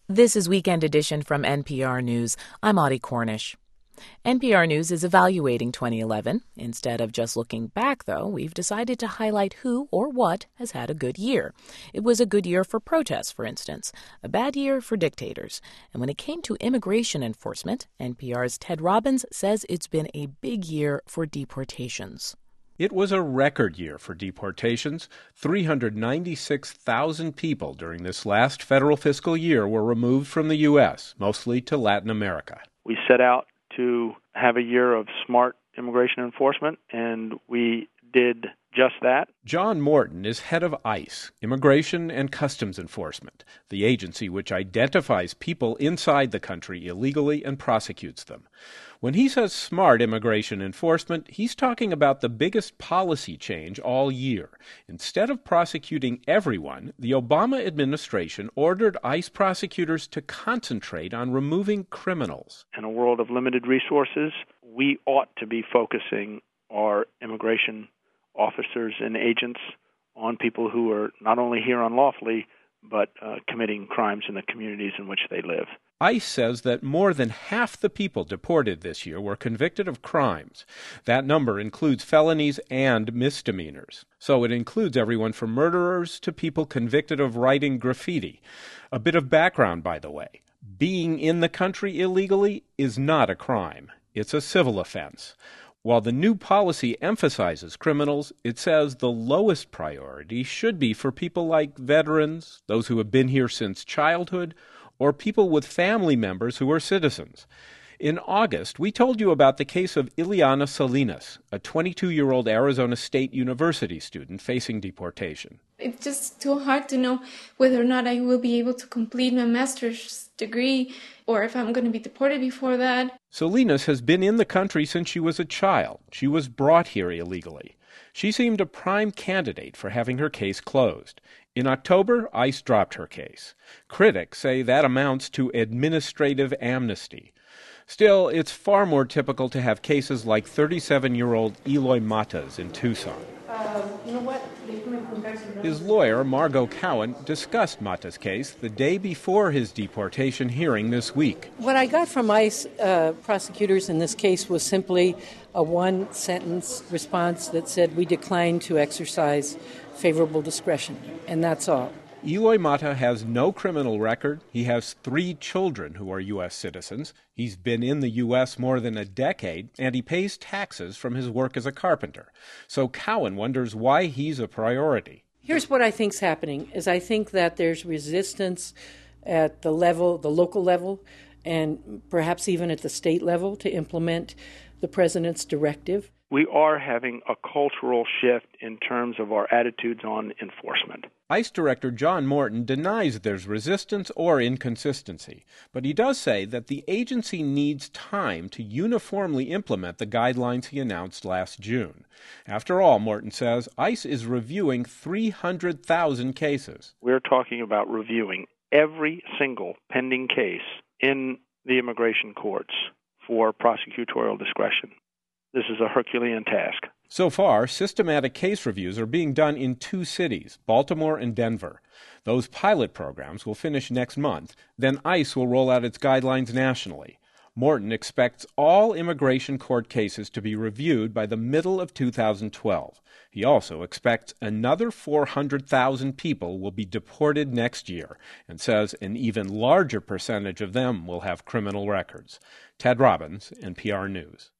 This is Weekend Edition from NPR News. I'm Audie Cornish. NPR News is evaluating 2011. Instead of just looking back, though, we've decided to highlight who or what has had a good year. It was a good year for protests, for instance, a bad year for dictators. And when it came to immigration enforcement, NPR's Ted Robbins says it's been a big year for deportations. It was a record year for deportations. 396,000 people during this last federal fiscal year were removed from the U.S., mostly to Latin America. We set out to have a year of smart immigration enforcement, and we did just that. John Morton is head of ICE, Immigration and Customs Enforcement, the agency which identifies people inside the country illegally and prosecutes them. When he says smart immigration enforcement, he's talking about the biggest policy change all year. Instead of prosecuting everyone, the Obama administration ordered ICE prosecutors to concentrate on removing criminals. In a world of limited resources, we ought to be focusing our immigration officers and agents on people who are not only here unlawfully, but committing crimes in the communities in which they live. ICE says that more than half the people deported this year were convicted of crimes. That number includes felonies and misdemeanors. So it includes everyone from murderers to people convicted of writing graffiti. A bit of background, by the way. Being in the country illegally is not a crime. It's a civil offense. While the new policy emphasizes criminals, it says the lowest priority should be for people like veterans, those who have been here since childhood, or people with family members who are citizens. In August, we told you about the case of Ileana Salinas, a 22-year-old Arizona State University student facing deportation. It's just too hard to know whether or not I will be able to complete my master's degree or if I'm going to be deported before that. Salinas has been in the country since she was a child. She was brought here illegally. She seemed a prime candidate for having her case closed. In October, ICE dropped her case. Critics say that amounts to administrative amnesty. Still, it's far more typical to have cases like 37-year-old Eloy Matas in Tucson. His lawyer, Margot Cowan, discussed Matas' case the day before his deportation hearing this week. What I got from ICE prosecutors in this case was simply a one-sentence response that said, "We decline to exercise favorable discretion," and that's all. Eloy Mata has no criminal record. He has 3 children who are U.S. citizens. He's been in the U.S. more than a decade, and he pays taxes from his work as a carpenter. So Cowan wonders why he's a priority. Here's what I think's happening, is I think that there's resistance at the local level, and perhaps even at the state level to implement the president's directive. We are having a cultural shift in terms of our attitudes on enforcement. ICE Director John Morton denies there's resistance or inconsistency, but he does say that the agency needs time to uniformly implement the guidelines he announced last June. After all, Morton says, ICE is reviewing 300,000 cases. We're talking about reviewing every single pending case in the immigration courts for prosecutorial discretion. This is a Herculean task. So far, systematic case reviews are being done in 2 cities, Baltimore and Denver. Those pilot programs will finish next month. Then ICE will roll out its guidelines nationally. Morton expects all immigration court cases to be reviewed by the middle of 2012. He also expects another 400,000 people will be deported next year and says an even larger percentage of them will have criminal records. Ted Robbins, NPR News.